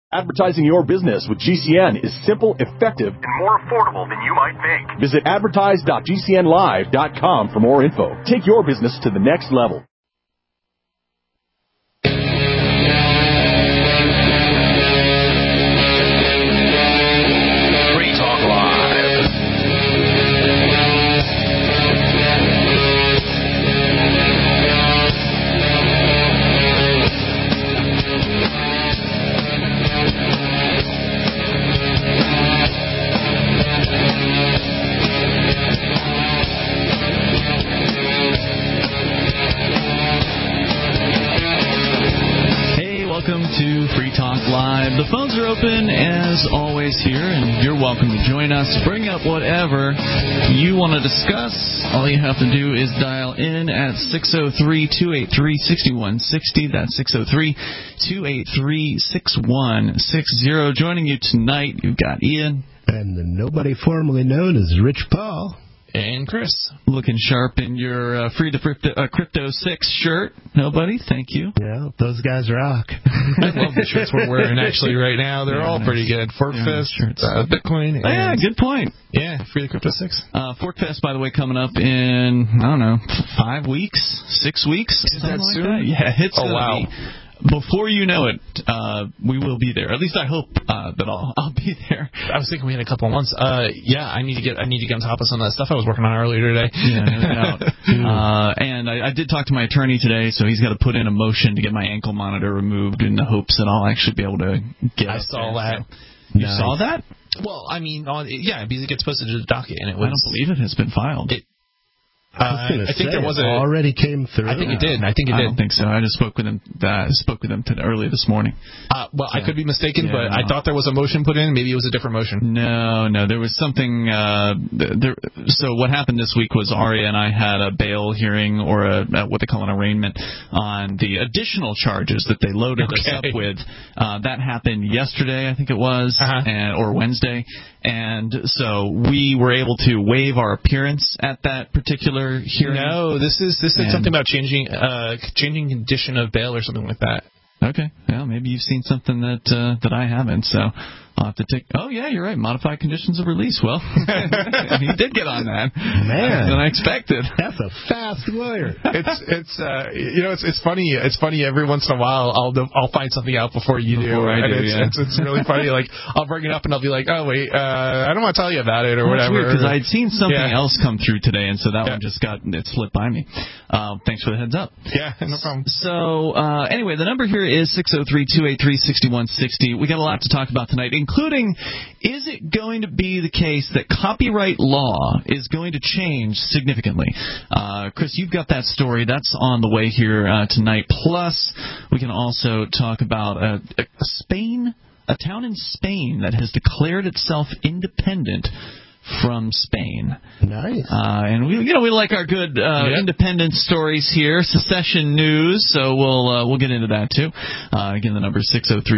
Advertising your business with GCN is simple, effective, and more affordable than you might think. Visit advertise.gcnlive.com for more info. Take your business to the next level. Free Talk Live. Welcome to Free Talk Live. The phones are open, as always, here, and you're welcome to join us. Bring up whatever you want to discuss. All you have to do is dial in at 603-283-6160. That's 603-283-6160. Joining you tonight, you've got Ian. And the nobody formerly known as Rich Paul. And Chris. Looking sharp in your Free to Crypto 6 shirt. Nobody, thank you. Yeah, those guys rock. I love the shirts we're wearing actually right now. They're all pretty good. Forkfest, Bitcoin. Oh, yeah, good point. Yeah, Free to Crypto 6. Forkfest, by the way, coming up in, 5 weeks, 6 weeks. Is that like soon? That? Yeah, it's wow. Before you know it, we will be there. At least I hope that I'll be there. I was thinking we had a couple of months. Yeah, I need to get on top of some of that stuff I was working on earlier today. Yeah, no doubt. And I did talk to my attorney today, so he's got to put in a motion to get my ankle monitor removed in the hopes that I'll actually be able to get. I saw that. So. You saw that? Well, I mean, yeah, because it gets posted to the docket, and it was. I don't believe it has been filed. I think there was already came through. I think it did. I don't think so. I just spoke with him. Early this morning. Well, I could be mistaken, but I thought there was a motion put in. Maybe it was a different motion. No, there was something. So what happened this week was Aria and I had a bail hearing, or what they call an arraignment, on the additional charges that they loaded us up with. That happened yesterday, I think it was, or Wednesday. And so we were able to waive our appearance at that particular hearing. No, this is something about changing condition of bail or something like that. Okay. Well, maybe you've seen something that I haven't. So I'll have to take. Oh yeah, you're right. Modify conditions of release. Well, he did get on that. Man, than I expected. That's a fast lawyer. It's funny. It's funny every once in a while I'll find something out before you do. It's really funny. Like I'll bring it up and I'll be like, oh wait, I don't want to tell you about it or whatever. Because I'd seen something else come through today, and so that one just slipped by me. Thanks for the heads up. Yeah, no problem. So anyway, the number here is 603-283-6160. We got a lot to talk about tonight, including, is it going to be the case that copyright law is going to change significantly? Chris, you've got that story. That's on the way here tonight. Plus, we can also talk about a town in Spain that has declared itself independent from Spain. Nice. And we like our good independence stories here, secession news. So we'll get into that too. Again, the number is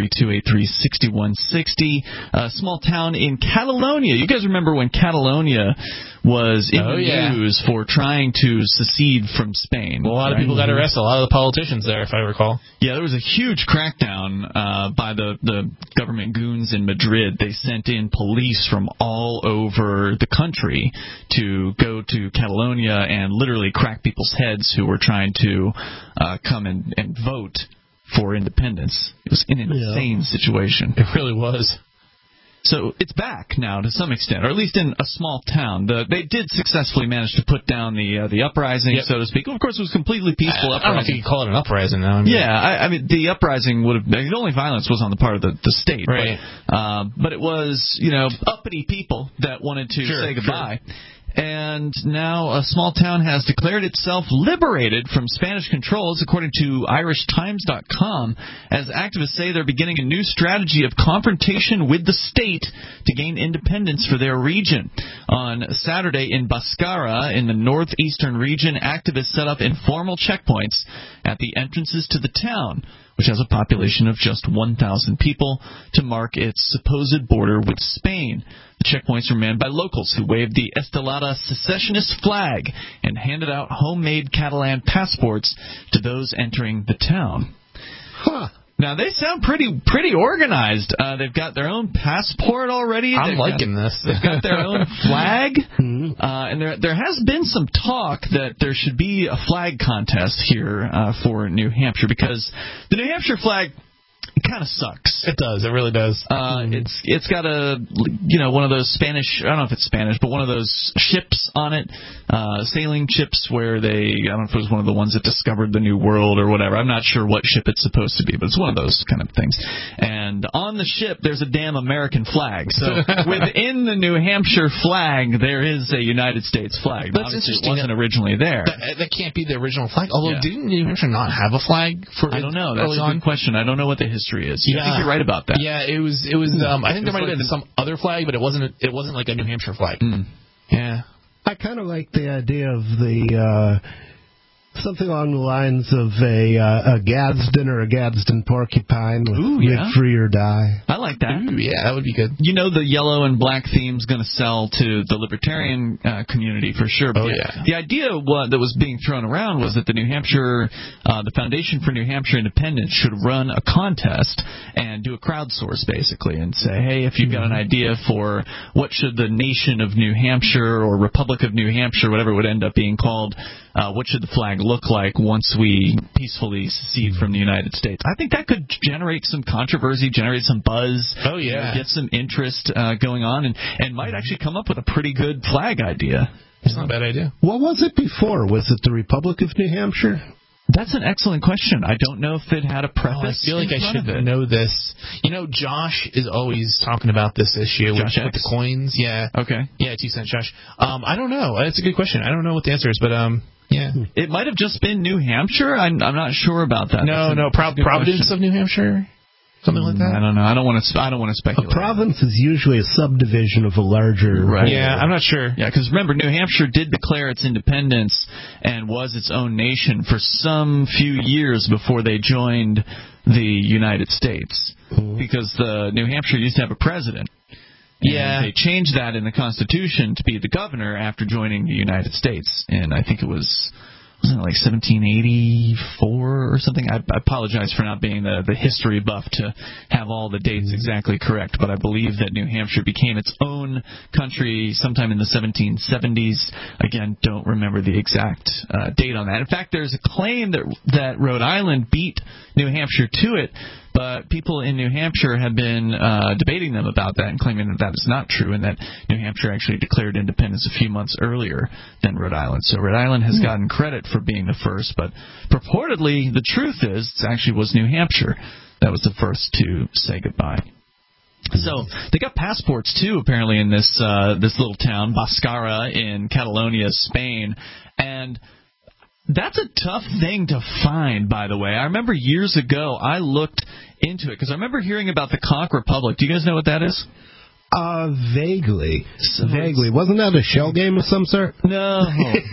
603-283-6160. Small town in Catalonia. You guys remember when Catalonia was in the news for trying to secede from Spain? Well, a lot of people got arrested. A lot of the politicians there, if I recall. Yeah, there was a huge crackdown by the government goons in Madrid. They sent in police from all over the country to go to Catalonia and literally crack people's heads who were trying to come and vote for independence. It was an insane situation. It really was. So it's back now to some extent, or at least in a small town. They did successfully manage to put down the uprising, so to speak. Of course, it was completely peaceful uprising. I don't know if you could call it an uprising, though. I mean, the uprising would have. The only violence was on the part of the state, right? But it was, uppity people that wanted to say goodbye. Sure. And now a small town has declared itself liberated from Spanish controls, according to IrishTimes.com, as activists say they're beginning a new strategy of confrontation with the state to gain independence for their region. On Saturday in Báscara, in the northeastern region, activists set up informal checkpoints at the entrances to the town, which has a population of just 1,000 people, to mark its supposed border with Spain. The checkpoints were manned by locals who waved the Estelada secessionist flag and handed out homemade Catalan passports to those entering the town. Huh. Now, they sound pretty organized. They've got their own passport already. I'm liking this. They've got their own flag. And there has been some talk that there should be a flag contest here for New Hampshire, because the New Hampshire flag kind of sucks. It does. It really does. It's got one of those Spanish, I don't know if it's Spanish, but one of those ships on it, sailing ships where I don't know if it was one of the ones that discovered the New World or whatever. I'm not sure what ship it's supposed to be, but it's one of those kind of things. And on the ship, there's a damn American flag. So within the New Hampshire flag, there is a United States flag. That's interesting. It wasn't originally there. That can't be the original flag. Although, didn't New Hampshire not have a flag for? I don't know. That's a good question. I don't know what the history is. I think you're right about that. Yeah, it was. I think there might have been some other flag, but it wasn't like a New Hampshire flag. Yeah. I kind of like the idea of the something along the lines of a Gadsden or a Gadsden porcupine with live free or die. I like that. Ooh, yeah, that would be good. You know, the yellow and black theme's going to sell to the libertarian community for sure. But the idea that was being thrown around was that the New Hampshire, the Foundation for New Hampshire Independence should run a contest and do a crowdsource basically and say, hey, if you've got an idea for what should the nation of New Hampshire or Republic of New Hampshire, whatever it would end up being called, what should the flag look like once we peacefully secede from the United States? I think that could generate some controversy, generate some buzz. Oh, yeah. Get some interest going on, and might actually come up with a pretty good flag idea. It's not a bad idea. What was it before? Was it the Republic of New Hampshire? That's an excellent question. I don't know if it had a preface. I feel like I should know this. You know, Josh is always talking about this issue with the coins. Yeah. Okay. Yeah, 2 cent Josh. I don't know. That's a good question. I don't know what the answer is, but yeah. It might have just been New Hampshire. I'm not sure about that. No, Providence of New Hampshire. Something like that. I don't know. I don't want to speculate. A province is usually a subdivision of a larger. Right. Yeah, I'm not sure. Yeah, because remember, New Hampshire did declare its independence and was its own nation for some few years before they joined the United States. Because the New Hampshire used to have a president. And they changed that in the Constitution to be the governor after joining the United States. And I think it wasn't it like 1784 or something? I apologize for not being the history buff to have all the dates exactly correct, but I believe that New Hampshire became its own country sometime in the 1770s. Again, don't remember the exact date on that. In fact, there's a claim that Rhode Island beat New Hampshire to it, but people in New Hampshire have been debating them about that and claiming that that is not true and that New Hampshire actually declared independence a few months earlier than Rhode Island. So Rhode Island has gotten credit for being the first, but purportedly the truth is it actually was New Hampshire that was the first to say goodbye. So they got passports too, apparently, in this little town, Boscara in Catalonia, Spain, and that's a tough thing to find, by the way. I remember years ago I looked into it because I remember hearing about the Conch Republic. Do you guys know what that is? Vaguely. Wasn't that a shell game of some sort? No.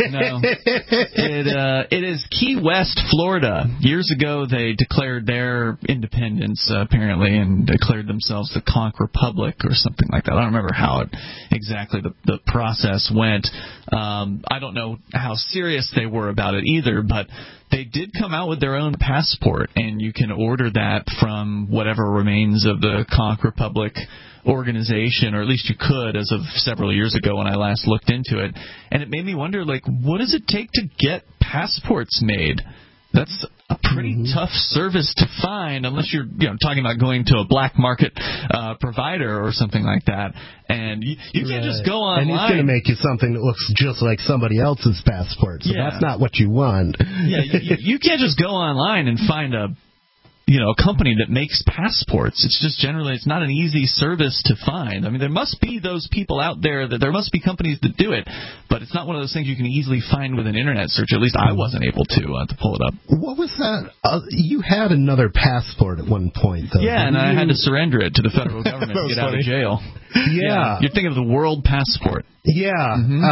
It is Key West, Florida. Years ago, they declared their independence, apparently, and declared themselves the Conch Republic or something like that. I don't remember how exactly the process went. I don't know how serious they were about it either, but they did come out with their own passport, and you can order that from whatever remains of the Conch Republic organization, or at least you could as of several years ago when I last looked into it. And it made me wonder, what does it take to get passports made? That's a pretty tough service to find unless you're talking about going to a black market provider or something like that. And you can't just go online. And he's going to make you something that looks just like somebody else's passport, so that's not what you want. Yeah, you can't just go online and find a company that makes passports. It's just generally, it's not an easy service to find. I mean, there must be those people out there, there must be companies that do it, but it's not one of those things you can easily find with an internet search. At least I wasn't able to pull it up. What was that? You had another passport at one point, though. Yeah, and I had to surrender it to the federal government to get out of jail. Yeah. You're thinking of the World Passport. Yeah.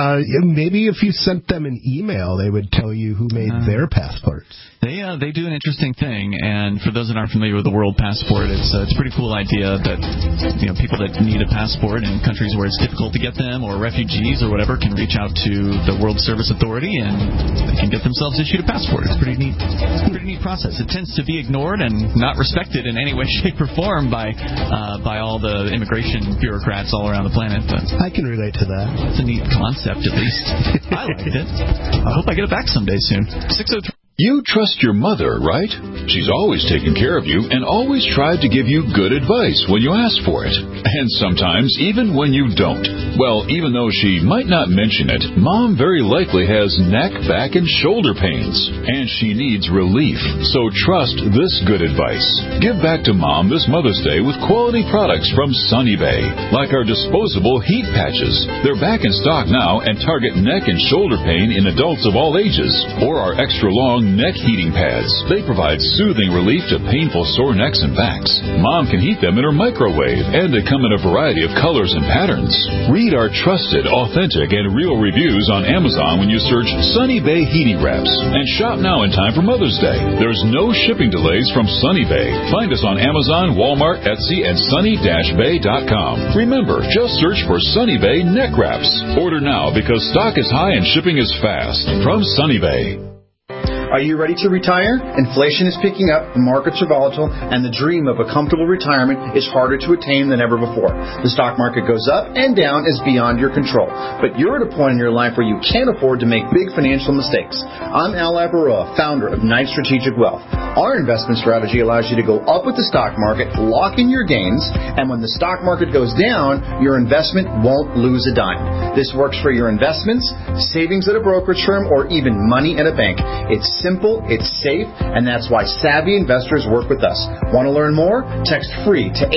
Maybe if you sent them an email, they would tell you who made their passports. They do an interesting thing, and for those that aren't familiar with the World Passport, it's a pretty cool idea that people that need a passport in countries where it's difficult to get them, or refugees or whatever, can reach out to the World Service Authority and they can get themselves issued a passport. It's pretty neat. Pretty neat process. It tends to be ignored and not respected in any way, shape, or form by all the immigration bureaucrats all around the planet. But I can relate to that. It's a neat concept, at least. I liked it. I hope I get it back someday soon. 603. You trust your mother, right? She's always taken care of you and always tried to give you good advice when you ask for it. And sometimes even when you don't. Well, even though she might not mention it, Mom very likely has neck, back, and shoulder pains. And she needs relief. So trust this good advice. Give back to Mom this Mother's Day with quality products from Sunny Bay. Like our disposable heat patches. They're back in stock now and target neck and shoulder pain in adults of all ages. Or our extra long neck heating pads. They provide soothing relief to painful sore necks and backs. Mom can heat them in her microwave, and they come in a variety of colors and patterns. Read our trusted, authentic, and real reviews on Amazon when you search Sunny Bay Heating Wraps. And shop now in time for Mother's Day. There's no shipping delays from Sunny Bay. Find us on Amazon, Walmart, Etsy, and sunny-bay.com. Remember, just search for Sunny Bay Neck Wraps. Order now because stock is high and shipping is fast. From Sunny Bay. Are you ready to retire? Inflation is picking up, the markets are volatile, and the dream of a comfortable retirement is harder to attain than ever before. The stock market goes up and down is beyond your control. But you're at a point in your life where you can't afford to make big financial mistakes. I'm Al Abaroa, founder of Knight Strategic Wealth. Our investment strategy allows you to go up with the stock market, lock in your gains, and when the stock market goes down, your investment won't lose a dime. This works for your investments, savings at a brokerage firm, or even money at a bank. It's simple, it's safe, and that's why savvy investors work with us. Want to learn more? Text FREE to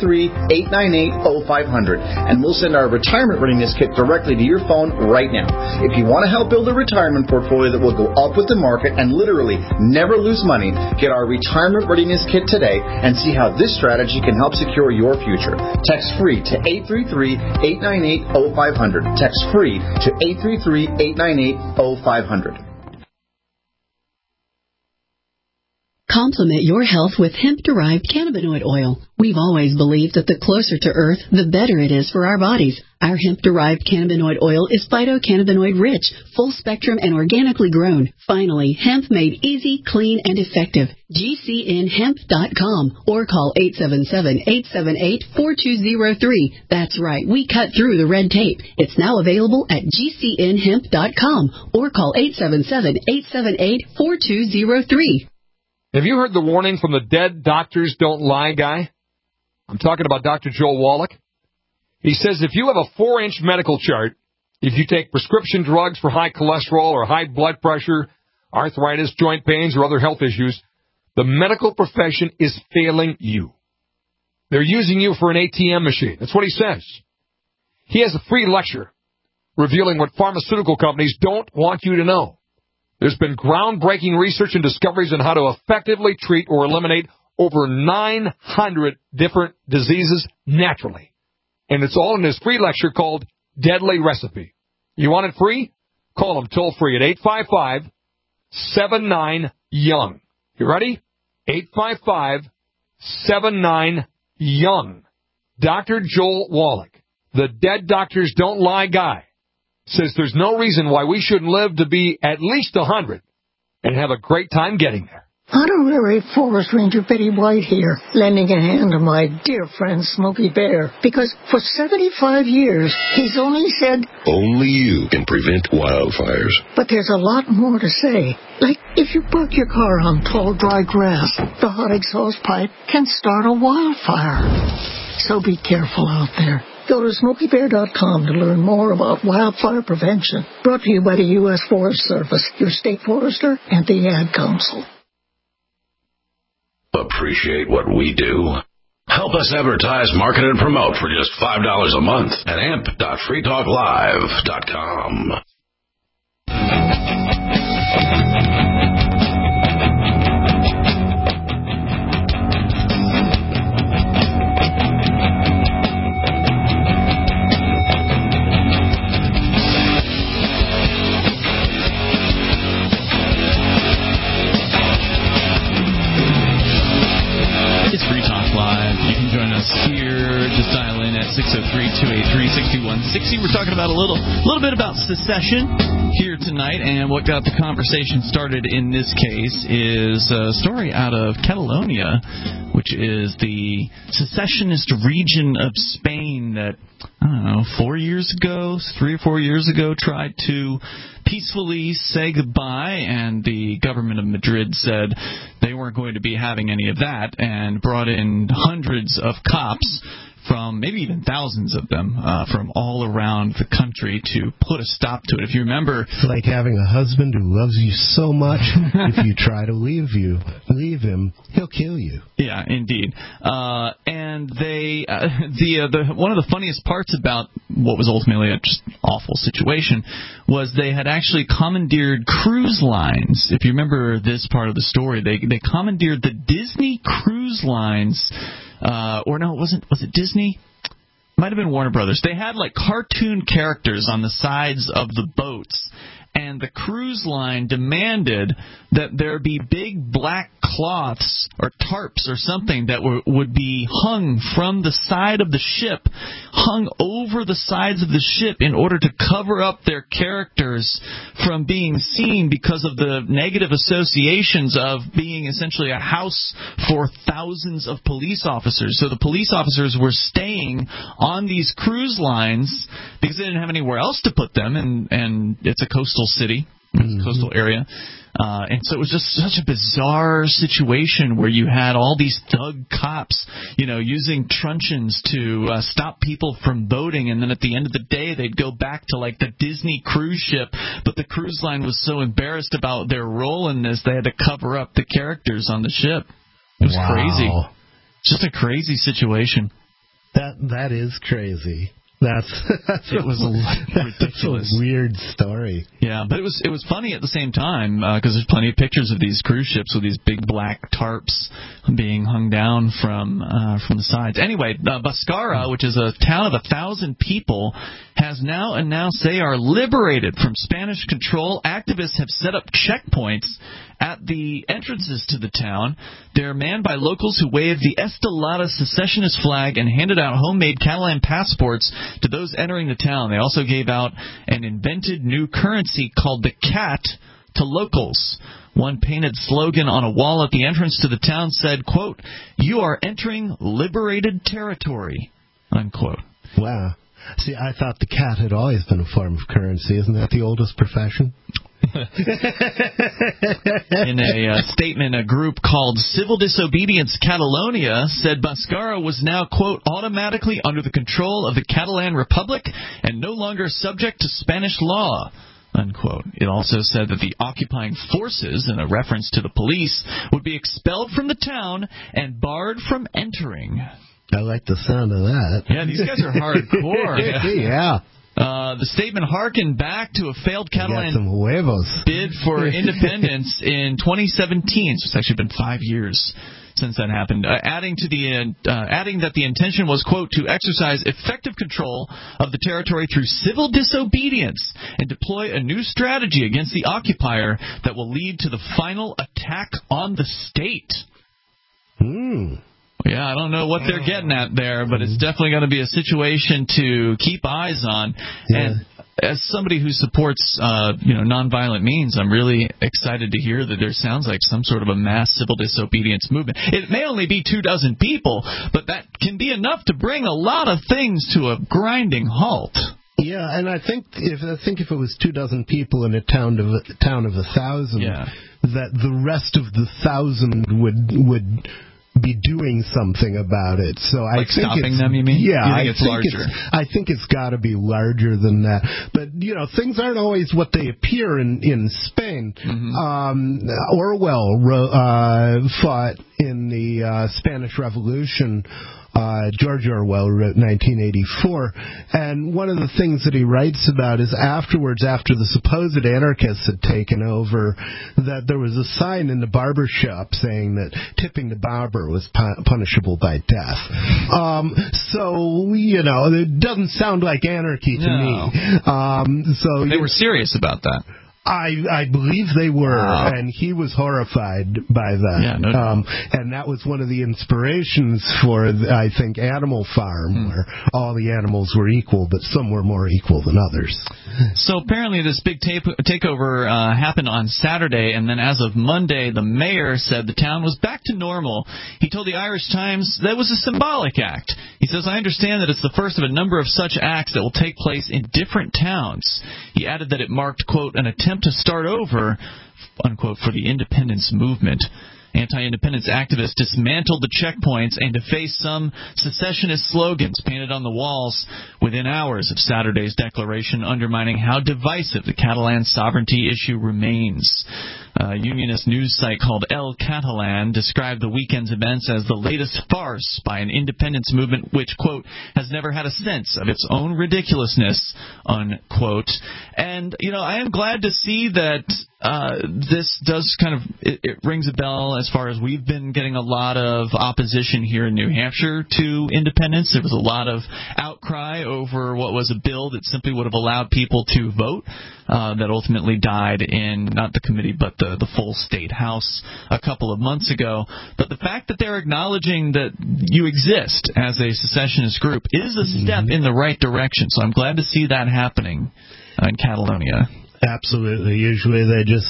833-898-0500, and we'll send our retirement readiness kit directly to your phone right now. If you want to help build a retirement portfolio that will go up with the market and literally never lose money, get our retirement readiness kit today and see how this strategy can help secure your future. Text FREE to 833-898-0500. Text FREE to 833-898-0500. Complement your health with hemp-derived cannabinoid oil. We've always believed that the closer to Earth, the better it is for our bodies. Our hemp-derived cannabinoid oil is phytocannabinoid-rich, full-spectrum, and organically grown. Finally, hemp made easy, clean, and effective. GCNhemp.com or call 877-878-4203. That's right, we cut through the red tape. It's now available at GCNhemp.com or call 877-878-4203. Have you heard the warning from the Dead Doctors Don't Lie guy? I'm talking about Dr. Joel Wallach. He says if you have a 4-inch medical chart, if you take prescription drugs for high cholesterol or high blood pressure, arthritis, joint pains, or other health issues, the medical profession is failing you. They're using you for an ATM machine. That's what he says. He has a free lecture revealing what pharmaceutical companies don't want you to know. There's been groundbreaking research and discoveries on how to effectively treat or eliminate over 900 different diseases naturally. And it's all in this free lecture called Deadly Recipe. You want it free? Call them toll free at 855-79-YOUNG. You ready? 855-79-YOUNG. Dr. Joel Wallach, the Dead Doctors Don't Lie guy, says there's no reason why we shouldn't live to be at least 100 and have a great time getting there. Honorary Forest Ranger Betty White here, lending a hand to my dear friend Smokey Bear, because for 75 years he's only said, only you can prevent wildfires. But there's a lot more to say. Like, if you park your car on tall, dry grass, the hot exhaust pipe can start a wildfire. So be careful out there. Go to SmokeyBear.com to learn more about wildfire prevention. Brought to you by the U.S. Forest Service, your state forester, and the Ad Council. Appreciate what we do? Help us advertise, market, and promote for just $5 a month at amp.freetalklive.com. just dial in at 603-283-6160. We're talking about a little bit about secession here tonight, and what got the conversation started in this case is a story out of Catalonia, which is the secessionist region of Spain that, I don't know, 3 or 4 years ago, tried to peacefully say goodbye, and the government of Madrid said they weren't going to be having any of that, and brought in hundreds of cops from, maybe even thousands of them, from all around the country to put a stop to it. If you remember... It's like having a husband who loves you so much, if you try to leave him, he'll kill you. Yeah, indeed. And they, one of the funniest parts about what was ultimately a just awful situation was they had actually commandeered cruise lines. If you remember this part of the story, they commandeered the Disney Cruise Lines. Was it Disney? Might have been Warner Brothers. They had like cartoon characters on the sides of the boats, and the cruise line demanded that there be big black cloths or tarps or something that would be hung from the side of the ship, hung over the sides of the ship in order to cover up their characters from being seen because of the negative associations of being essentially a house for thousands of police officers. So the police officers were staying on these cruise lines because they didn't have anywhere else to put them, and it's a coastal city, coastal area. And so it was just such a bizarre situation where you had all these thug cops, using truncheons to stop people from boating, and then at the end of the day they'd go back to like the Disney cruise ship, but the cruise line was so embarrassed about their role in this they had to cover up the characters on the ship. It was crazy. Just a crazy situation. That is crazy. It was ridiculous. That's a weird story. Yeah, but it was funny at the same time because there's plenty of pictures of these cruise ships with these big black tarps being hung down from the sides. Anyway, Bascara, which is a town of 1,000 people, has now announced they are liberated from Spanish control. Activists have set up checkpoints at the entrances to the town. They're manned by locals who waved the Estelada secessionist flag and handed out homemade Catalan passports to those entering the town. They also gave out an invented new currency called the cat to locals. One painted slogan on a wall at the entrance to the town said, quote, "You are entering liberated territory," unquote. Wow. See, I thought the cat had always been a form of currency. Isn't that the oldest profession? In a statement, a group called Civil Disobedience Catalonia said Bascara was now, quote, "automatically under the control of the Catalan Republic and no longer subject to Spanish law," unquote. It also said that the occupying forces, in a reference to the police, would be expelled from the town and barred from entering. I like the sound of that. Yeah, these guys are hardcore. Yeah. The statement harkened back to a failed Catalan bid for independence in 2017. So it's actually been 5 years since that happened. Adding that the intention was, quote, "to exercise effective control of the territory through civil disobedience and deploy a new strategy against the occupier that will lead to the final attack on the state." Yeah, I don't know what they're getting at there, but it's definitely going to be a situation to keep eyes on. Yeah. And as somebody who supports, nonviolent means, I'm really excited to hear that there sounds like some sort of a mass civil disobedience movement. It may only be 24 people, but that can be enough to bring a lot of things to a grinding halt. Yeah, and I think if it was 24 people in a town of 1,000, that the rest of the 1,000 would be doing something about it. So I think stopping them, you mean? Yeah, I think it's got to be larger than that. But things aren't always what they appear in Spain. Mm-hmm. Orwell fought in the Spanish Revolution. George Orwell wrote 1984, and one of the things that he writes about is afterwards, after the supposed anarchists had taken over, that there was a sign in the barber shop saying that tipping the barber was punishable by death. It doesn't sound like anarchy to me. So they were serious about that. I believe they were, and he was horrified by that. Yeah, no doubt. And that was one of the inspirations for, I think, Animal Farm, where all the animals were equal, but some were more equal than others. So apparently this big takeover happened on Saturday, and then as of Monday, the mayor said the town was back to normal. He told the Irish Times that it was a symbolic act. He says, I understand that it's the first of a number of such acts that will take place in different towns. He added that it marked, quote, an attempt to start over, unquote, for the independence movement. Anti-independence activists dismantled the checkpoints and defaced some secessionist slogans painted on the walls within hours of Saturday's declaration, undermining how divisive the Catalan sovereignty issue remains. A unionist news site called El Catalan described the weekend's events as the latest farce by an independence movement which, quote, has never had a sense of its own ridiculousness, unquote. And, I am glad to see that this does kind of, it rings a bell as far as we've been getting a lot of opposition here in New Hampshire to independence. There was a lot of outcry over what was a bill that simply would have allowed people to vote that ultimately died in not the committee but the full state house a couple of months ago. But the fact that they're acknowledging that you exist as a secessionist group is a step in the right direction. So I'm glad to see that happening in Catalonia. Absolutely. Usually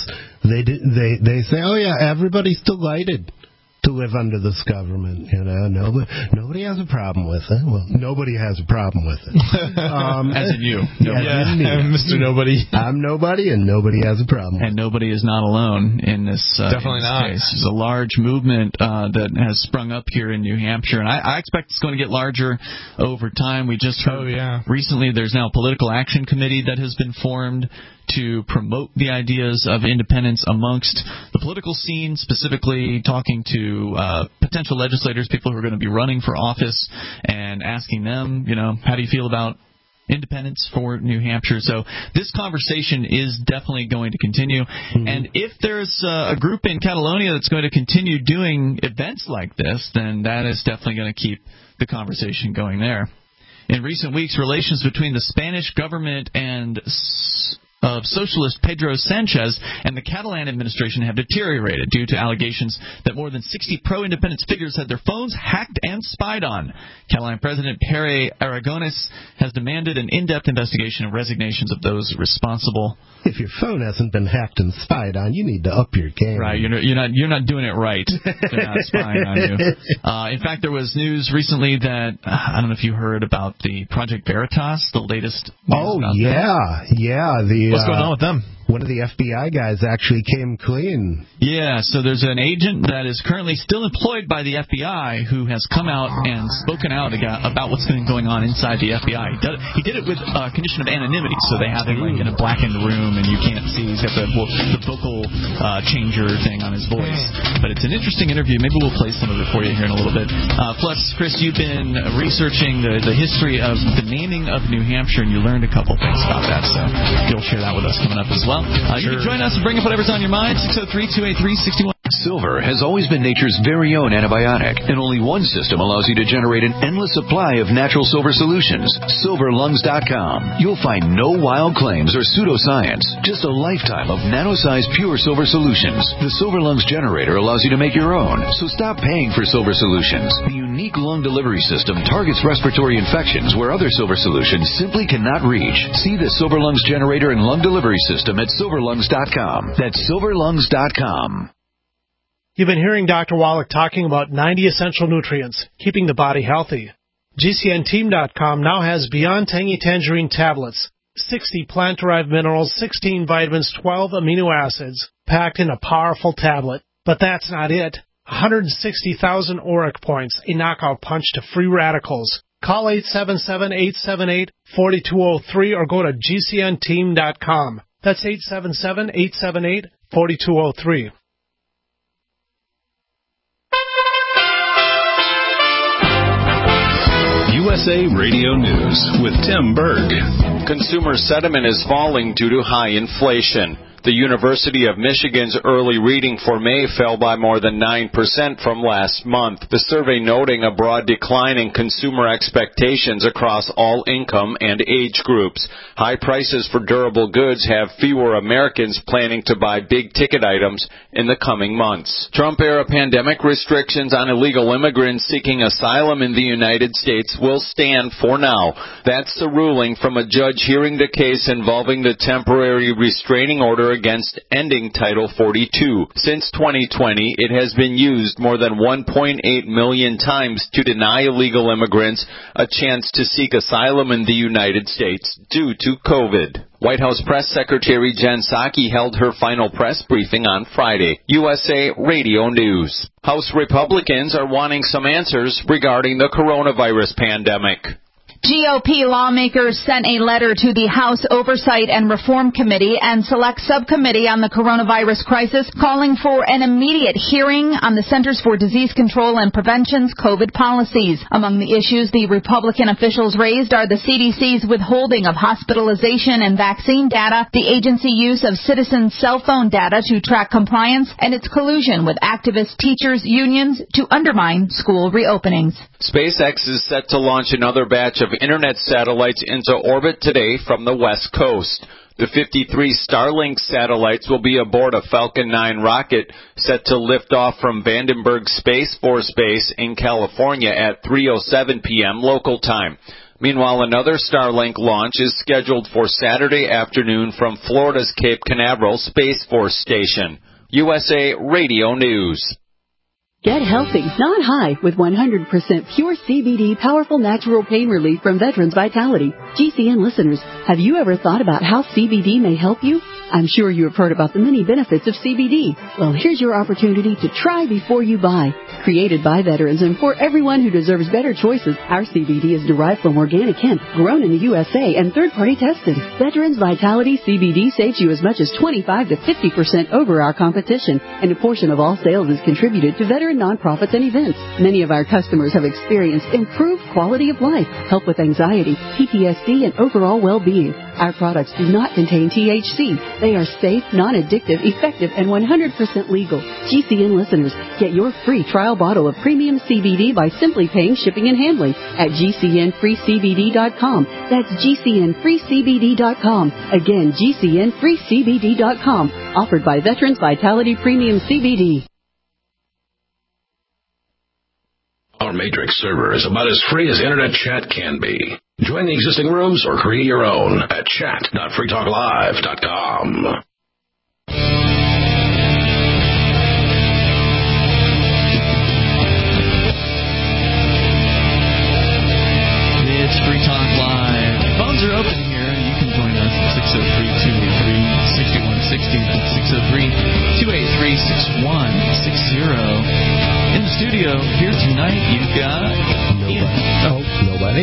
they say, oh yeah, everybody's delighted to live under this government. Nobody has a problem with it. Well, nobody has a problem with it. As in you. Mr. Nobody. I'm nobody, and nobody has a problem. And nobody is not alone in this Definitely not. case. There's a large movement that has sprung up here in New Hampshire, and I expect it's going to get larger over time. We just heard recently there's now a political action committee that has been formed to promote the ideas of independence amongst the political scene, specifically talking to potential legislators, people who are going to be running for office, and asking them, how do you feel about independence for New Hampshire? So this conversation is definitely going to continue. And if there's a group in Catalonia that's going to continue doing events like this, then that is definitely going to keep the conversation going there. In recent weeks, relations between the Spanish government and of socialist Pedro Sanchez and the Catalan administration have deteriorated due to allegations that more than 60 pro-independence figures had their phones hacked and spied on. Catalan President Pere Aragonès has demanded an in-depth investigation and resignations of those responsible. If your phone hasn't been hacked and spied on, you need to up your game. Right, you're not doing it right. They're not spying on you. In fact, there was news recently that I don't know if you heard about the Project Veritas, the latest. What's going on with them? One of the FBI guys actually came clean. Yeah, so there's an agent that is currently still employed by the FBI who has come out and spoken out about what's been going on inside the FBI. He did it with a condition of anonymity, so they have him in a blackened room and you can't see. He's got the vocal changer thing on his voice. But it's an interesting interview. Maybe we'll play some of it for you here in a little bit. Plus, Chris, you've been researching the history of the naming of New Hampshire, and you learned a couple things about that, so you'll share that with us coming up as well. You can join us and bring up whatever's on your mind, 603-283-61. Silver has always been nature's very own antibiotic, and only one system allows you to generate an endless supply of natural silver solutions. SilverLungs.com. You'll find no wild claims or pseudoscience, just a lifetime of nano-sized pure silver solutions. The Silver Lungs generator allows you to make your own, so stop paying for silver solutions. The unique lung delivery system targets respiratory infections where other silver solutions simply cannot reach. See the Silver Lungs generator and lung delivery system at SilverLungs.com. That's SilverLungs.com. You've been hearing Dr. Wallach talking about 90 essential nutrients, keeping the body healthy. GCNteam.com now has Beyond Tangy Tangerine tablets, 60 plant-derived minerals, 16 vitamins, 12 amino acids, packed in a powerful tablet. But that's not it. 160,000 auric points, a knockout punch to free radicals. Call 877-878-4203 or go to GCNteam.com. That's 877-878-4203. USA Radio News with Tim Berg. Consumer sentiment is falling due to high inflation. The University of Michigan's early reading for May fell by more than 9% from last month. The survey noting a broad decline in consumer expectations across all income and age groups. High prices for durable goods have fewer Americans planning to buy big-ticket items in the coming months. Trump-era pandemic restrictions on illegal immigrants seeking asylum in the United States will stand for now. That's the ruling from a judge hearing the case involving the temporary restraining order against ending Title 42. Since 2020, it has been used more than 1.8 million times to deny illegal immigrants a chance to seek asylum in the United States due to COVID. White House Press Secretary Jen Psaki held her final press briefing on Friday. USA Radio News. House Republicans are wanting some answers regarding the coronavirus pandemic. GOP lawmakers sent a letter to the House Oversight and Reform Committee and Select Subcommittee on the Coronavirus Crisis calling for an immediate hearing on the Centers for Disease Control and Prevention's COVID policies. Among the issues the Republican officials raised are the CDC's withholding of hospitalization and vaccine data, the agency use of citizens' cell phone data to track compliance, and its collusion with activist teachers' unions to undermine school reopenings. SpaceX is set to launch another batch of Internet satellites into orbit today from the West Coast. The 53 Starlink satellites will be aboard a Falcon 9 rocket set to lift off from Vandenberg Space Force Base in California at 3:07 p.m. local time. Meanwhile, another Starlink launch is scheduled for Saturday afternoon from Florida's Cape Canaveral Space Force Station. USA Radio News. Get healthy, not high, with 100% pure CBD powerful natural pain relief from Veterans Vitality. GCN listeners, have you ever thought about how CBD may help you? I'm sure you have heard about the many benefits of CBD. Well, here's your opportunity to try before you buy. Created by veterans and for everyone who deserves better choices, our CBD is derived from organic hemp, grown in the USA, and third-party tested. Veterans Vitality CBD saves you as much as 25 to 50% over our competition, and a portion of all sales is contributed to veteran nonprofits and events. Many of our customers have experienced improved quality of life, help with anxiety, PTSD, and overall well-being. Our products do not contain THC. They are safe, non-addictive, effective, and 100% legal. GCN listeners, get your free trial bottle of premium CBD by simply paying shipping and handling at GCNFreeCBD.com. That's GCNFreeCBD.com. Again, GCNFreeCBD.com. Offered by Veterans Vitality Premium CBD. Our Matrix server is about as free as internet chat can be. Join the existing rooms or create your own at chat.freetalklive.com. It's Free Talk Live. Phones are open here. You can join us at 603-283-6160. That's 603-283-6160. In the studio here tonight, you've got nobody.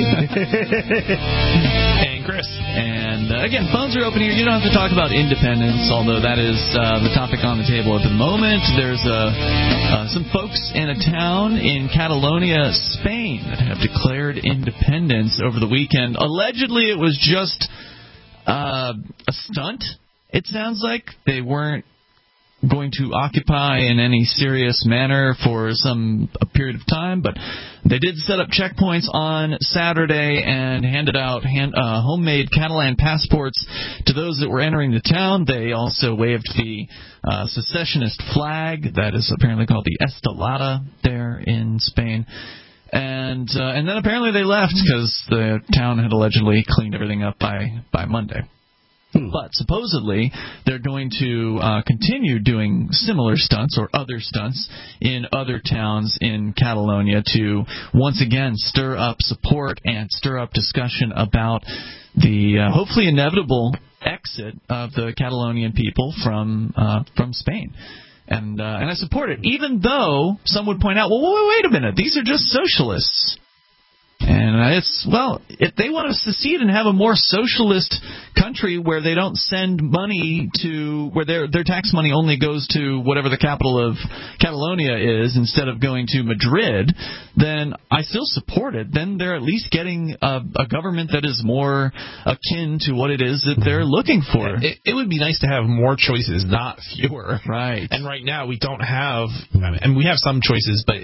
And Chris. And again, phones are open here. You don't have to talk about independence, although that is the topic on the table at the moment. There's some folks in a town in Catalonia, Spain, that have declared independence over the weekend. Allegedly, it was just a stunt, it sounds like. They weren't going to occupy in any serious manner for a period of time, but they did set up checkpoints on Saturday and handed out homemade Catalan passports to those that were entering the town. They also waved the secessionist flag that is apparently called the Estelada there in Spain. And then apparently they left because the town had allegedly cleaned everything up by Monday. But supposedly they're going to continue doing similar stunts or other stunts in other towns in Catalonia to once again stir up support and stir up discussion about the hopefully inevitable exit of the Catalonian people from Spain. And I support it, even though some would point out, well, wait a minute, these are just socialists. And if they want to secede and have a more socialist country where they don't send money to, where their tax money only goes to whatever the capital of Catalonia is instead of going to Madrid, then I still support it. Then they're at least getting a government that is more akin to what it is that they're looking for. It would be nice to have more choices, not fewer. Right. And right now we don't have, and we have some choices, but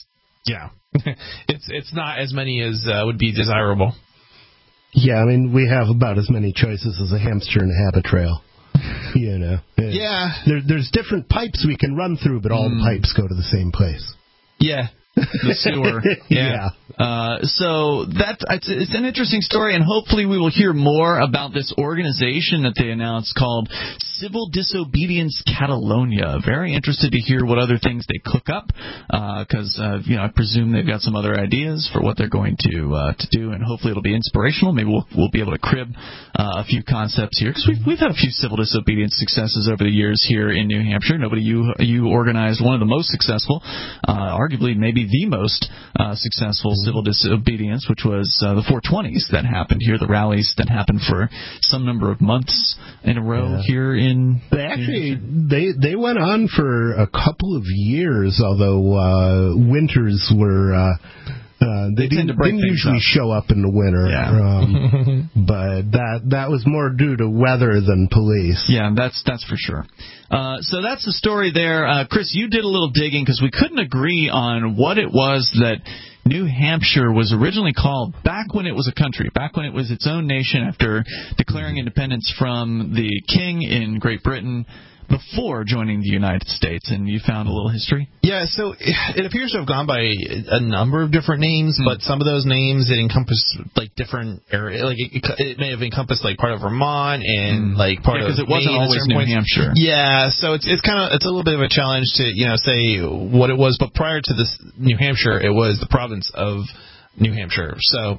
it's not as many as would be desirable. Yeah, I mean, we have about as many choices as a hamster in a habit trail. You know. Yeah. There's different pipes we can run through, but all the pipes go to the same place. Yeah. The sewer. Yeah. So it's an interesting story, and hopefully we will hear more about this organization that they announced called Civil Disobedience Catalonia. Very interested to hear what other things they cook up, because I presume they've got some other ideas for what they're going to do, and hopefully it'll be inspirational. Maybe we'll be able to crib a few concepts here, because we've had a few civil disobedience successes over the years here in New Hampshire. You organized one of the most successful, arguably maybe the most successful civil disobedience, which was the 420s that happened here, the rallies that happened for some number of months in a row here in... They went on for a couple of years, although winters were... They didn't usually show up in the winter, but that was more due to weather than police. Yeah, that's for sure. So that's the story there. Chris, you did a little digging because we couldn't agree on what it was that New Hampshire was originally called back when it was a country, back when it was its own nation after declaring independence from the king in Great Britain, before joining the United States. And you found a little history? Yeah, so it appears to have gone by a number of different names, but some of those names, it encompassed like different areas. Like it may have encompassed like part of Vermont and like part of because it wasn't always New Hampshire. Yeah, so it's a little bit of a challenge to say what it was. But prior to this New Hampshire, it was the province of New Hampshire. So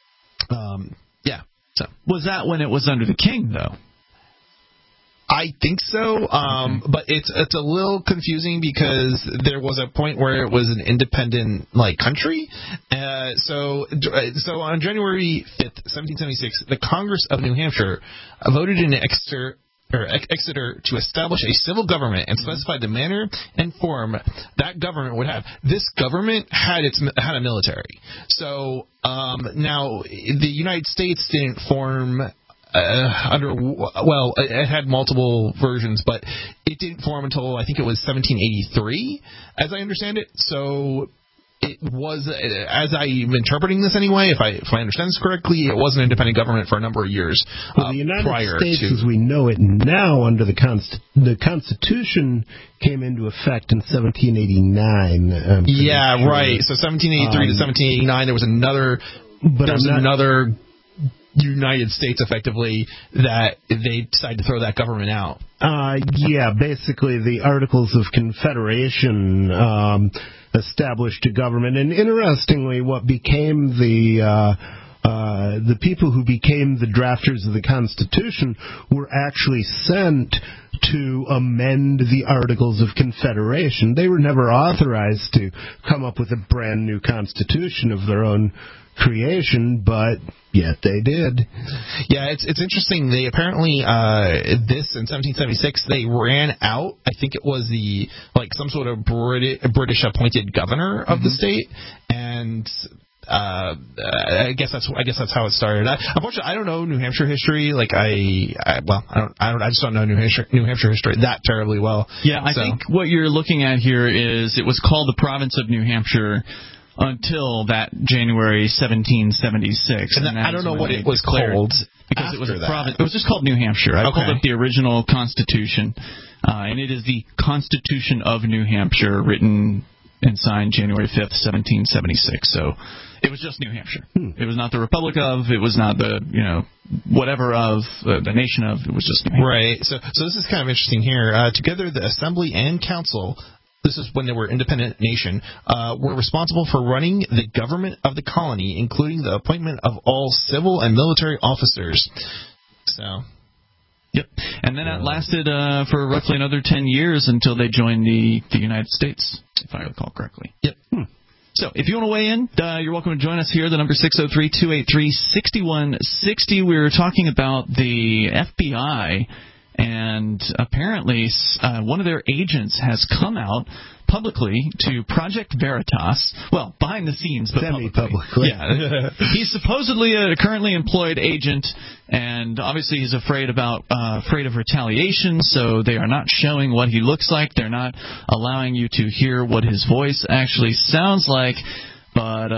So was that when it was under the king, though? I think so, but it's a little confusing because there was a point where it was an independent country. So on January 5th, 1776, the Congress of New Hampshire voted in Exeter to establish a civil government and specified the manner and form that government would have. This government had a military. So now the United States didn't form. It had multiple versions, but it didn't form until I think it was 1783, as I understand it. So it was, as I'm interpreting this anyway, if I understand this correctly, it was an independent government for a number of years. Well, the United States, as we know it now, under the Constitution, came into effect in 1789. Right. So 1783 to 1789, there was another United States, effectively, that they decided to throw that government out. Basically the Articles of Confederation established a government, and interestingly, what became the people who became the drafters of the Constitution were actually sent to amend the Articles of Confederation. They were never authorized to come up with a brand new Constitution of their own creation, but yet they did. Yeah, it's interesting. They apparently this in 1776 they ran out. I think it was some sort of British appointed governor of the state, and I guess that's how it started. Unfortunately, I don't know New Hampshire history. I just don't know New Hampshire history that terribly well. Yeah, I think what you're looking at here is it was called the province of New Hampshire until that January 1776. And I don't know what it was called because it was a province. It was just called New Hampshire. I called it the original Constitution, and it is the Constitution of New Hampshire, written and signed January 5th, 1776. So it was just New Hampshire. It was not the Republic of. It was not the whatever of the nation of. It was just New Hampshire. Right. So this is kind of interesting here. Together, the Assembly and Council. This is when they were independent nation, were responsible for running the government of the colony, including the appointment of all civil and military officers. So, yep. And then that lasted for roughly another 10 years until they joined the United States, if I recall correctly. Yep. So if you want to weigh in, you're welcome to join us here. The number 603-283-6160. We were talking about the FBI, and apparently one of their agents has come out publicly to Project Veritas. Well, behind the scenes, but semi-publicly. Yeah. He's supposedly a currently employed agent, and obviously he's afraid of retaliation, so they are not showing what he looks like. They're not allowing you to hear what his voice actually sounds like, but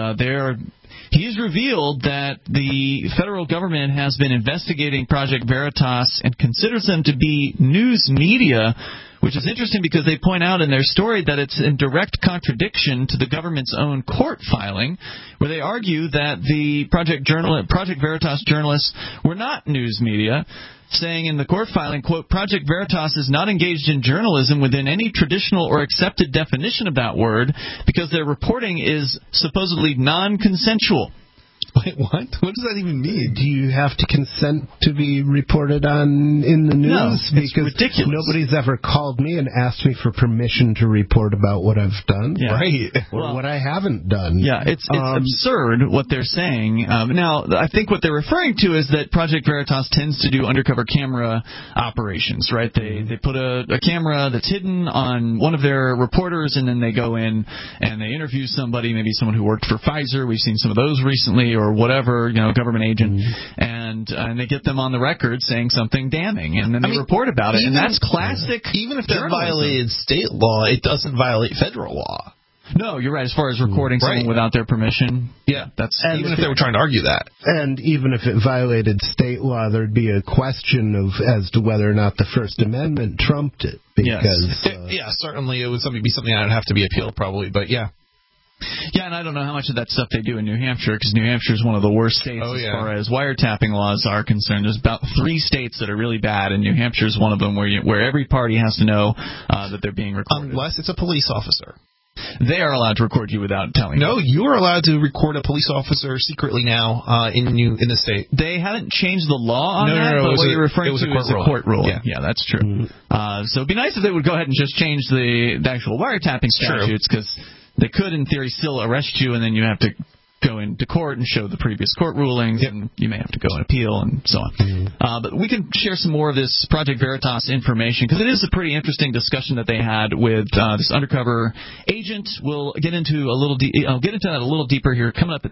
he's revealed that the federal government has been investigating Project Veritas and considers them to be news media, which is interesting because they point out in their story that it's in direct contradiction to the government's own court filing, where they argue that the Project Veritas journalists were not news media, saying in the court filing, quote, Project Veritas is not engaged in journalism within any traditional or accepted definition of that word because their reporting is supposedly non-consensual. Wait, what? What does that even mean? Do you have to consent to be reported on in the news? No, it's because ridiculous. Nobody's ever called me and asked me for permission to report about what I've done. Yeah. Right. Or what I haven't done. Yeah, it's absurd what they're saying. Now, I think what they're referring to is that Project Veritas tends to do undercover camera operations, right? They put a camera that's hidden on one of their reporters, and then they go in and they interview somebody, maybe someone who worked for Pfizer. We've seen some of those recently, or whatever, government agent, and they get them on the record saying something damning, and then they report about it, and that's classic. Even if that violated state law, it doesn't violate federal law. No, you're right. As far as recording someone without their permission, that's even if they were trying to argue that, and even if it violated state law, there'd be a question as to whether or not the First Amendment trumped it. Because certainly it would be something that would have to be appealed, probably, but yeah. Yeah, and I don't know how much of that stuff they do in New Hampshire, because New Hampshire is one of the worst states as far as wiretapping laws are concerned. There's about 3 states that are really bad, and New Hampshire is one of them where every party has to know that they're being recorded. Unless it's a police officer. They are allowed to record you without telling you. No, you are allowed to record a police officer secretly now in the state. They haven't changed the law on that, but what you're referring to is a court rule. Yeah, that's true. Mm-hmm. So it'd be nice if they would go ahead and just change the actual wiretapping statutes, because they could, in theory, still arrest you, and then you have to go into court and show the previous court rulings, and you may have to go and appeal and so on. But we can share some more of this Project Veritas information, because it is a pretty interesting discussion that they had with this undercover agent. We'll get into I'll get into that a little deeper here, coming up at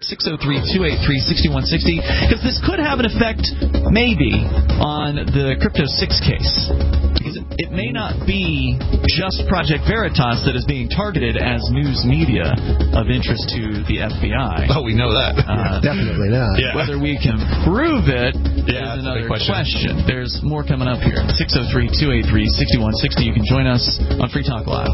603-283-6160, because this could have an effect, maybe, on the Crypto 6 case. Because it may not be just Project Veritas that is being targeted as news media of interest to the FBI. Oh, we know that. Definitely not. Yeah. Whether we can prove it is another question. There's more coming up here. 603-283-6160. You can join us on Free Talk Live.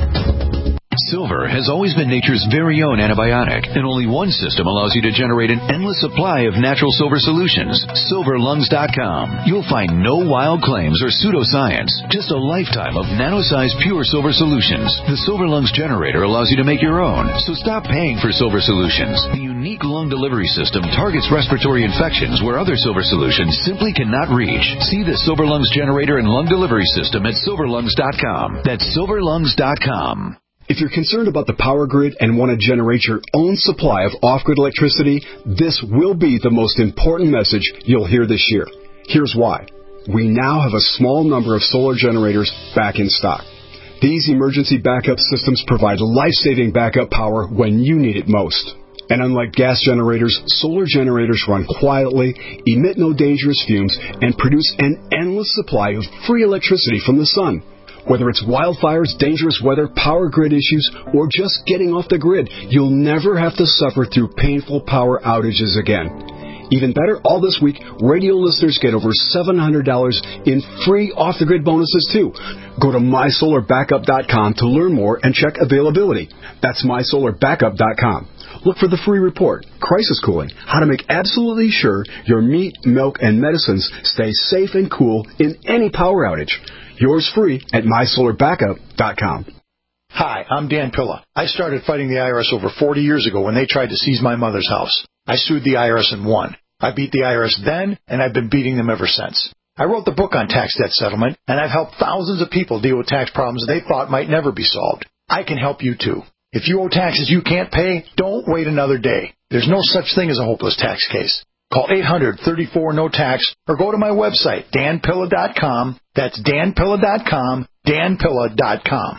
Silver has always been nature's very own antibiotic, and only one system allows you to generate an endless supply of natural silver solutions. SilverLungs.com. You'll find no wild claims or pseudoscience, just a lifetime of nano-sized pure silver solutions. The Silver Lungs generator allows you to make your own, so stop paying for silver solutions. The unique lung delivery system targets respiratory infections where other silver solutions simply cannot reach. See the Silver Lungs generator and lung delivery system at SilverLungs.com. That's SilverLungs.com. If you're concerned about the power grid and want to generate your own supply of off-grid electricity, this will be the most important message you'll hear this year. Here's why. We now have a small number of solar generators back in stock. These emergency backup systems provide life-saving backup power when you need it most. And unlike gas generators, solar generators run quietly, emit no dangerous fumes, and produce an endless supply of free electricity from the sun. Whether it's wildfires, dangerous weather, power grid issues, or just getting off the grid, you'll never have to suffer through painful power outages again. Even better, all this week, radio listeners get over $700 in free off-the-grid bonuses, too. Go to MySolarBackup.com to learn more and check availability. That's MySolarBackup.com. Look for the free report, Crisis Cooling, how to make absolutely sure your meat, milk, and medicines stay safe and cool in any power outage. Yours free at MySolarBackup.com. Hi, I'm Dan Pilla. I started fighting the IRS over 40 years ago when they tried to seize my mother's house. I sued the IRS and won. I beat the IRS then, and I've been beating them ever since. I wrote the book on tax debt settlement, and I've helped thousands of people deal with tax problems they thought might never be solved. I can help you too. If you owe taxes you can't pay, don't wait another day. There's no such thing as a hopeless tax case. Call 800-34-NO-TAX or go to my website, danpilla.com. That's danpilla.com, danpilla.com.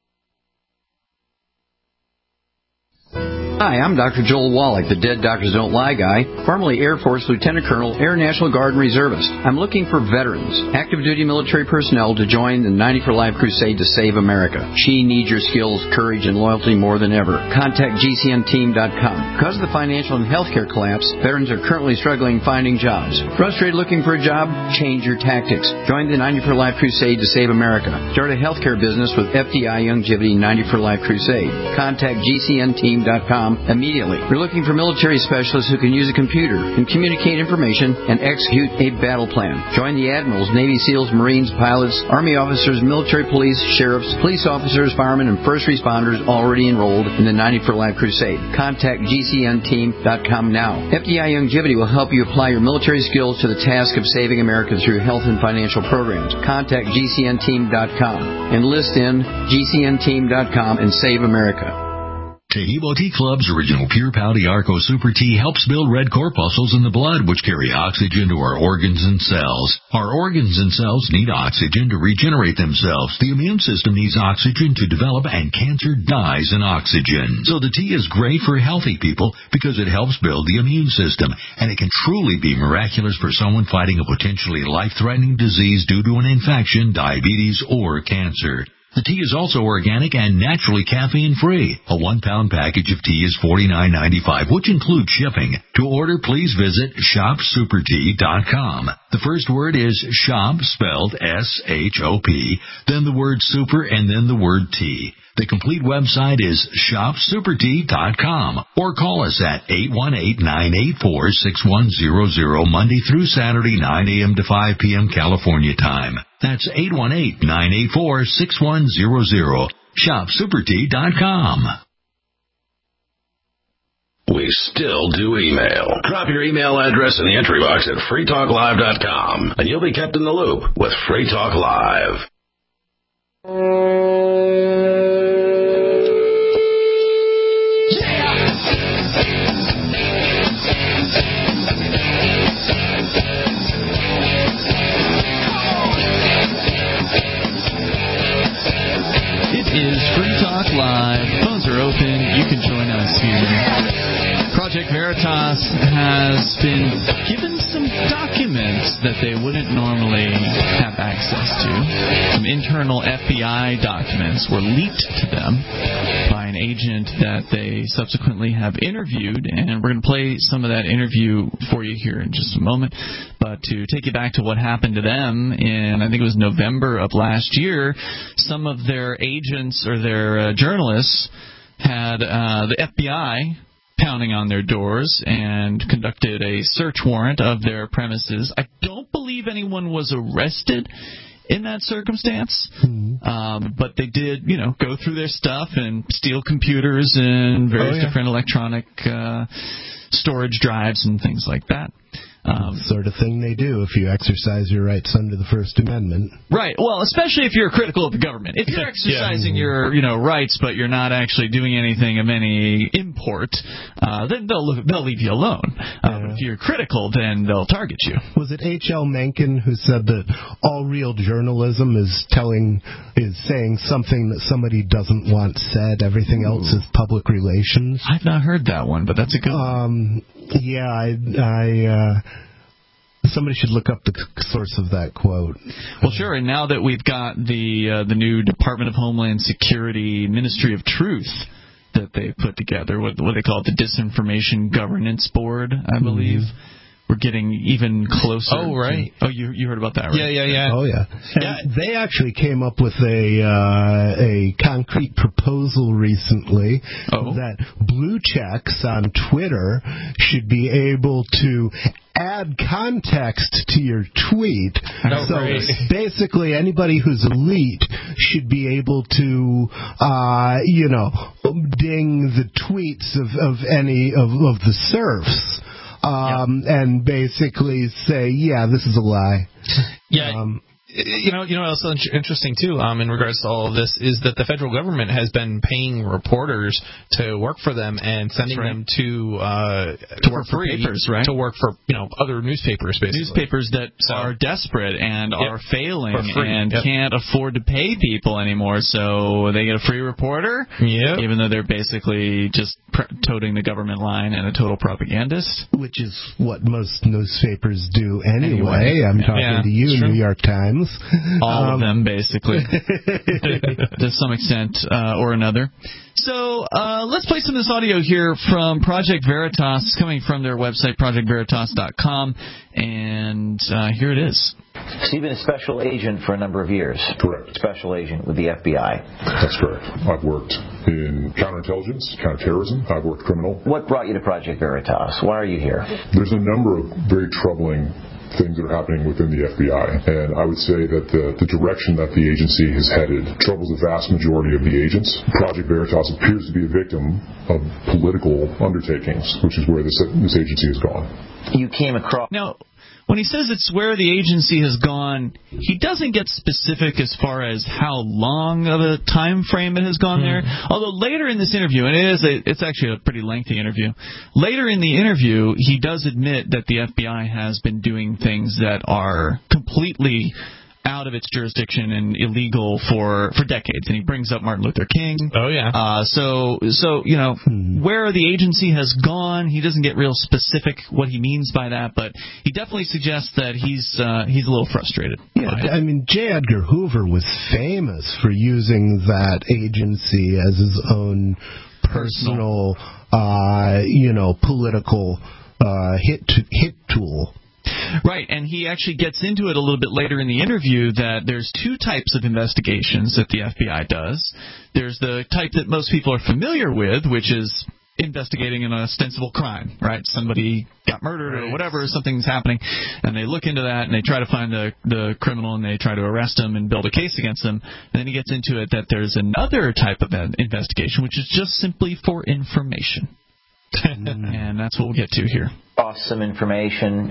Hi, I'm Dr. Joel Wallach, the Dead Doctors Don't Lie guy, formerly Air Force Lieutenant Colonel, Air National Guard and Reservist. I'm looking for veterans, active duty military personnel to join the 90 for Life crusade to save America. She needs your skills, courage, and loyalty more than ever. Contact GCNteam.com. Because of the financial and healthcare collapse, veterans are currently struggling finding jobs. Frustrated looking for a job? Change your tactics. Join the 90 for Life crusade to save America. Start a healthcare business with FDI Youngevity 90 for Life crusade. Contact GCNteam.com immediately. We're looking for military specialists who can use a computer and communicate information and execute a battle plan. Join the admirals, Navy SEALs, Marines, pilots, Army officers, military police, sheriffs, police officers, firemen, and first responders already enrolled in the 90 for Life crusade. Contact GCNteam.com now. FDI Youngevity will help you apply your military skills to the task of saving America through health and financial programs. Contact GCNteam.com. Enlist in GCNteam.com and save America. Taheebo Tea Club's original Pure Pouty Arco Super Tea helps build red corpuscles in the blood, which carry oxygen to our organs and cells. Our organs and cells need oxygen to regenerate themselves. The immune system needs oxygen to develop, and cancer dies in oxygen. So the tea is great for healthy people because it helps build the immune system, and it can truly be miraculous for someone fighting a potentially life-threatening disease due to an infection, diabetes, or cancer. The tea is also organic and naturally caffeine-free. A 1-pound package of tea is $49.95, which includes shipping. To order, please visit shopsupertea.com. The first word is shop, spelled S-H-O-P, then the word super, and then the word tea. The complete website is shopsupertea.com, or call us at 818-984-6100 Monday through Saturday, 9 a.m. to 5 p.m. California time. That's 818-984-6100. Shopsupertea.com. We still do email. Drop your email address in the entry box at freetalklive.com, and you'll be kept in the loop with Free Talk Live. Is Free Talk Live. Phones are open. You can join us here. Project Veritas has been given some documents that they wouldn't normally have access to. Some internal FBI documents were leaked to them by an agent that they subsequently have interviewed, and we're going to play some of that interview for you here in just a moment. But to take you back to what happened to them in, I think it was November of last year, some of their agents or their journalists had the FBI pounding on their doors and conducted a search warrant of their premises. I don't believe anyone was arrested in that circumstance, but they did, go through their stuff and steal computers and various different electronic storage drives and things like that. Sort of thing they do if you exercise your rights under the First Amendment. Right. Well, especially if you're critical of the government. If you're exercising your, rights, but you're not actually doing anything of any import, then they'll leave you alone. But if you're critical, then they'll target you. Was it H.L. Mencken who said that all real journalism is saying something that somebody doesn't want said? Everything else is public relations. I've not heard that one, but that's a good one. Somebody should look up the source of that quote. Well, sure. And now that we've got the new Department of Homeland Security Ministry of Truth that they put together, what they call it, the Disinformation Governance Board, I believe. We're getting even closer. Oh, right. You heard about that, right? Yeah. Oh, yeah. And they actually came up with a concrete proposal recently that blue checks on Twitter should be able to add context to your tweet. Basically, anybody who's elite should be able to, ding the tweets of any of the serfs. And basically say, this is a lie. You know what's interesting too, in regards to all of this, is that the federal government has been paying reporters to work for them and sending them to work for papers, right? To work for other newspapers, basically. Newspapers that are desperate and are failing and can't afford to pay people anymore, so they get a free reporter, even though they're basically just toting the government line and a total propagandist, which is what most newspapers do anyway. I'm talking to you, New York Times. All of them, basically, to some extent or another. So let's play some of this audio here from Project Veritas. It's coming from their website, projectveritas.com, and here it is. So you've been a special agent for a number of years. Correct. Special agent with the FBI. That's correct. I've worked in counterintelligence, counterterrorism. I've worked criminal. What brought you to Project Veritas? Why are you here? There's a number of very troubling things that are happening within the FBI, and I would say that the direction that the agency has headed troubles the vast majority of the agents. Project Veritas appears to be a victim of political undertakings, which is where this agency has gone. You came across... Now, when he says it's where the agency has gone, he doesn't get specific as far as how long of a time frame it has gone there. Although later in this interview, and it's actually a pretty lengthy interview, later in the interview, he does admit that the FBI has been doing things that are completely out of its jurisdiction and illegal for decades. And he brings up Martin Luther King. Oh, yeah. So where the agency has gone, he doesn't get real specific what he means by that, but he definitely suggests that he's a little frustrated. Yeah, I mean, J. Edgar Hoover was famous for using that agency as his own personal, political hit tool. Right, and he actually gets into it a little bit later in the interview that there's two types of investigations that the FBI does. There's the type that most people are familiar with, which is investigating an ostensible crime, right? Somebody got murdered or whatever, something's happening, and they look into that and they try to find the criminal and they try to arrest him and build a case against him. And then he gets into it that there's another type of investigation, which is just simply for information. And that's what we'll get to here. Some information.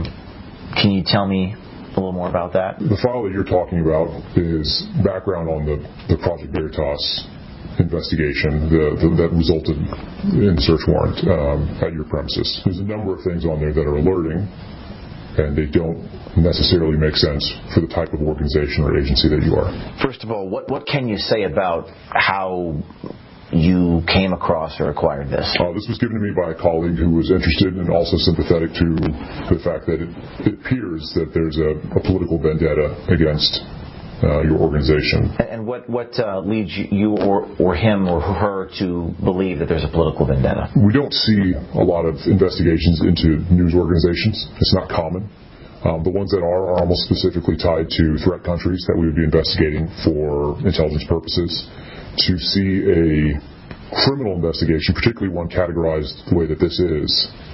Can you tell me a little more about that? The file that you're talking about is background on the Project Veritas investigation that resulted in the search warrant at your premises. There's a number of things on there that are alerting, and they don't necessarily make sense for the type of organization or agency that you are. First of all, what can you say about how you came across or acquired this? This was given to me by a colleague who was interested and also sympathetic to the fact that it appears that there's a political vendetta against your organization. And what leads you or him or her to believe that there's a political vendetta? We don't see a lot of investigations into news organizations. It's not common. The ones that are almost specifically tied to threat countries that we would be investigating for intelligence purposes. To see a criminal investigation, particularly one categorized the way that this is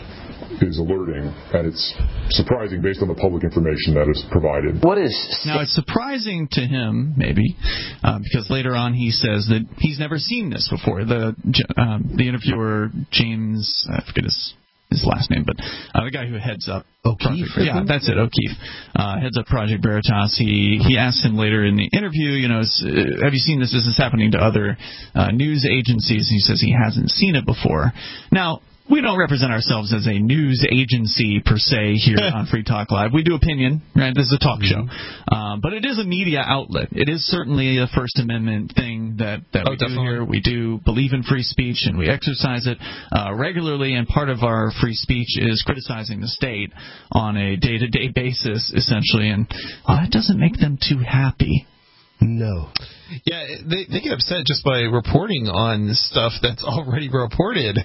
alerting, and it's surprising based on the public information that is provided. Now, it's surprising to him, maybe, because later on he says that he's never seen this before. The interviewer, James, I forget his last name, but the guy who heads up O'Keefe. Yeah, that's it, O'Keefe. Heads up Project Veritas. He asked him later in the interview, have you seen this? Is this happening to other news agencies? And he says he hasn't seen it before. Now, we don't represent ourselves as a news agency per se here on Free Talk Live. We do opinion, right? This is a talk show. But it is a media outlet. It is certainly a First Amendment thing that we do here. We do believe in free speech, and we exercise it regularly, and part of our free speech is criticizing the state on a day-to-day basis, essentially, and that doesn't make them too happy. No. Yeah, they get upset just by reporting on stuff that's already reported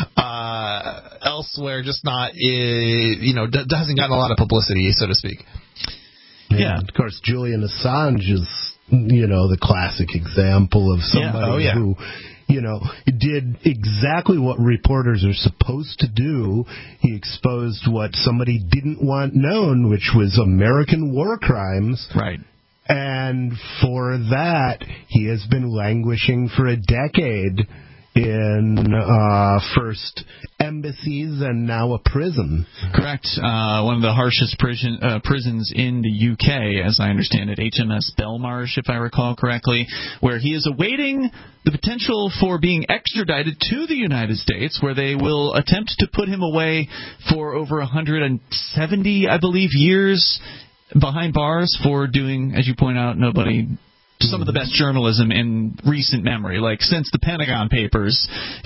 elsewhere, just not, hasn't gotten a lot of publicity, so to speak. Yeah. Of course, Julian Assange is, the classic example of somebody who, did exactly what reporters are supposed to do. He exposed what somebody didn't want known, which was American war crimes. Right. And for that, he has been languishing for a decade in first embassies and now a prison. Correct. One of the harshest prisons in the UK, as I understand it, HMS Belmarsh, if I recall correctly, where he is awaiting the potential for being extradited to the United States, where they will attempt to put him away for over 170, I believe, years behind bars for doing, as you point out, some of the best journalism in recent memory. Like, since the Pentagon Papers,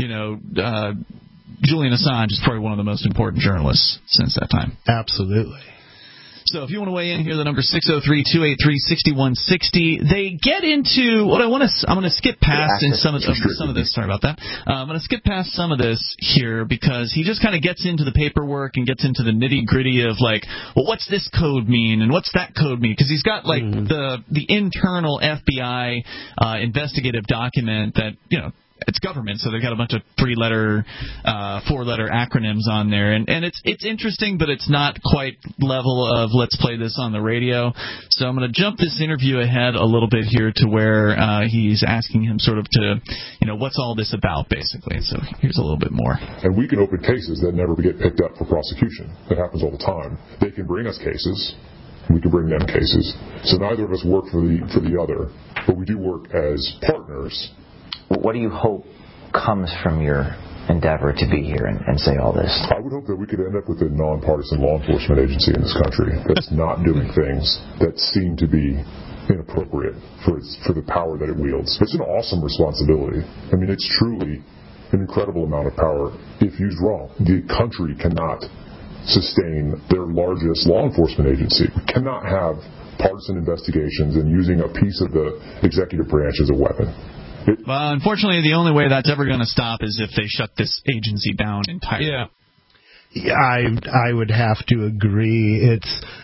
Julian Assange is probably one of the most important journalists since that time. Absolutely. So if you want to weigh in here, the number 603-283-6160. They get into what I'm going to skip past in some of this. Sorry about that. I'm going to skip past some of this here because he just kind of gets into the paperwork and gets into the nitty-gritty of like, well, what's this code mean and what's that code mean? Because he's got like the internal FBI investigative document that, it's government, so they've got a bunch of 3-letter, 4-letter acronyms on there, and it's interesting, but it's not quite level of let's play this on the radio. So I'm going to jump this interview ahead a little bit here to where he's asking him sort of to, what's all this about, basically. So here's a little bit more. And we can open cases that never get picked up for prosecution. That happens all the time. They can bring us cases. We can bring them cases. So neither of us work for the other, but we do work as partners. What do you hope comes from your endeavor to be here and say all this? I would hope that we could end up with a nonpartisan law enforcement agency in this country that's not doing things that seem to be inappropriate for the power that it wields. It's an awesome responsibility. I mean, it's truly an incredible amount of power if used wrong. The country cannot sustain their largest law enforcement agency. We cannot have partisan investigations and using a piece of the executive branch as a weapon. Well, unfortunately, the only way that's ever going to stop is if they shut this agency down entirely. Yeah, I would have to agree.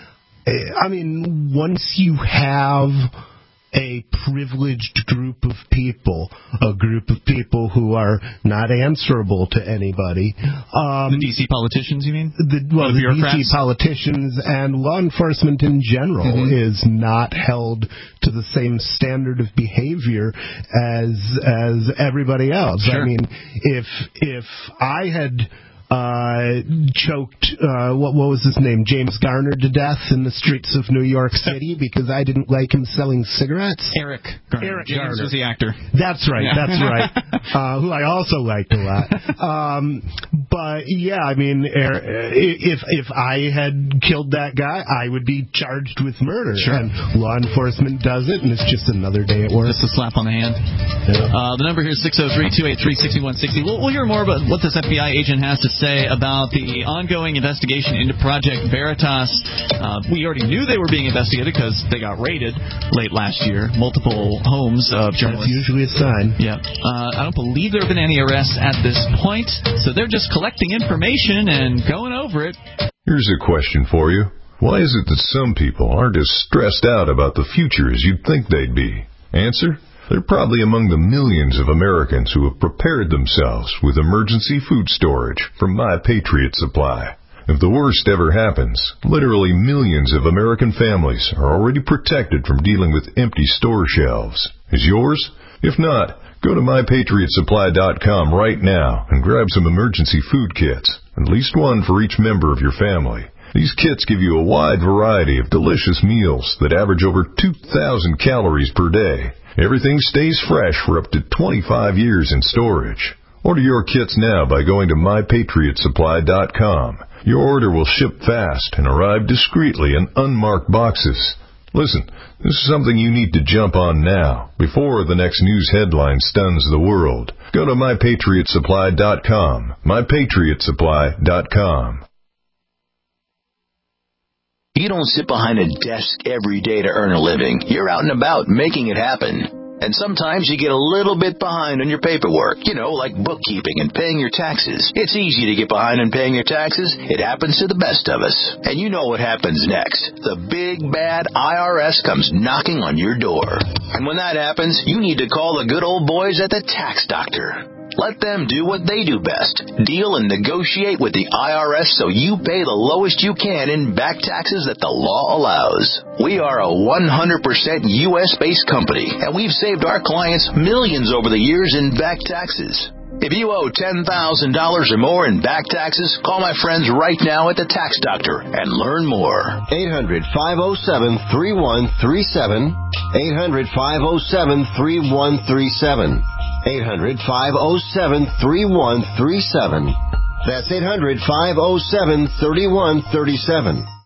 Once you have a privileged group of people, a group of people who are not answerable to anybody. The D.C. politicians, you mean? The D.C. politicians and law enforcement in general is not held to the same standard of behavior as everybody else. Sure. I mean, if I had choked, what was his name, James Garner to death in the streets of New York City because I didn't like him selling cigarettes. Eric Garner. James was the actor. That's right. Who I also liked a lot. But yeah, I mean, if I had killed that guy, I would be charged with murder. Sure. And law enforcement does it, and it's just another day at work. Just a slap on the hand. Yeah. The number here is 603-283-6160. We'll hear more about what this FBI agent has to say about the ongoing investigation into Project Veritas. We already knew they were being investigated because they got raided late last year. Multiple homes of journalists. That's usually a sign. Yeah. I don't believe there have been any arrests at this point, so they're just collecting information and going over it. Here's a question for you. Why is it that some people aren't as stressed out about the future as you'd think they'd be? Answer? They're probably among the millions of Americans who have prepared themselves with emergency food storage from My Patriot Supply. If the worst ever happens, literally millions of American families are already protected from dealing with empty store shelves. Is yours? If not, go to MyPatriotSupply.com right now and grab some emergency food kits, at least one for each member of your family. These kits give you a wide variety of delicious meals that average over 2,000 calories per day. Everything stays fresh for up to 25 years in storage. Order your kits now by going to MyPatriotSupply.com. Your order will ship fast and arrive discreetly in unmarked boxes. Listen, this is something you need to jump on now, before the next news headline stuns the world. Go to MyPatriotSupply.com. MyPatriotSupply.com. You don't sit behind a desk every day to earn a living. You're out and about making it happen. And sometimes you get a little bit behind on your paperwork, like bookkeeping and paying your taxes. It's easy to get behind on paying your taxes. It happens to the best of us. And you know what happens next. The big, bad IRS comes knocking on your door. And when that happens, you need to call the good old boys at the Tax Doctor. Let them do what they do best. Deal and negotiate with the IRS so you pay the lowest you can in back taxes that the law allows. We are a 100% U.S.-based company, and we've saved our clients millions over the years in back taxes. If you owe $10,000 or more in back taxes, call my friends right now at the Tax Doctor and learn more. 800-507-3137. 800-507-3137. 800-507-3137. That's 800-507-3137.